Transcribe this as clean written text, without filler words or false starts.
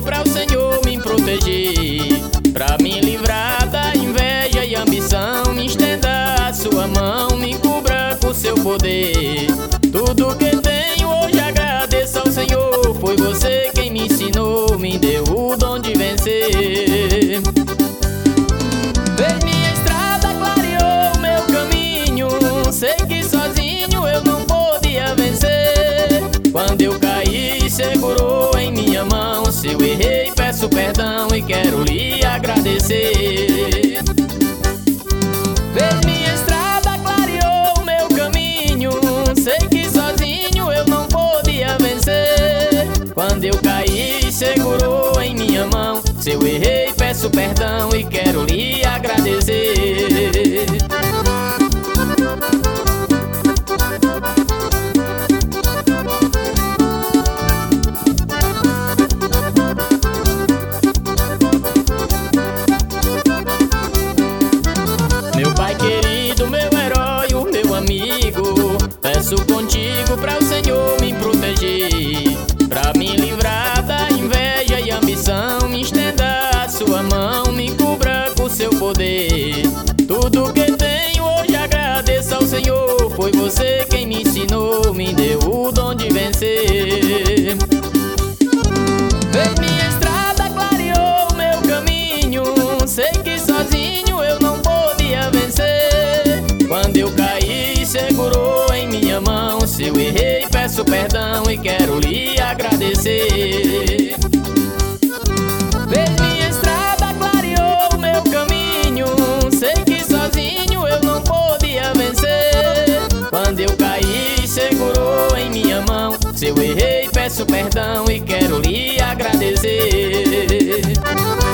pra o Senhor me proteger, pra me livrar da inveja e ambição. Me estenda a sua mão, me cubra com seu poder. Tudo que tenho hoje agradeço ao Senhor. Foi você quem me ensinou, me deu o dom de vencer. Fez minha estrada, clareou meu caminho. Sei que sozinho eu não podia vencer. Quando eu caí, segurou em minha mão. Se eu errei, peço perdão e quero lhe agradecer. Fez minha estrada, clareou meu caminho. Sei que sozinho eu não podia vencer. Quando eu caí, segurou em minha mão. Se eu errei, peço perdão e quero lhe agradecer. Meu Pai querido, meu herói, o meu amigo, peço contigo pra o Senhor me proteger, pra me livrar da inveja e ambição. Me estenda a sua mão, me cubra com seu poder. Tudo que tenho hoje agradeço ao Senhor. Foi você quem me ensinou, me deu o dom de vencer. Fez minha estrada, clareou meu caminho. Sei que sozinho eu não podia vencer. Quando eu caí, segurou em minha mão. Se eu errei, peço perdão e quero lhe agradecer. Fez minha estrada, clareou meu caminho. Sei que sozinho eu não podia vencer. Quando eu caí, segurou em minha mão. Se eu errei, peço perdão e quero lhe agradecer.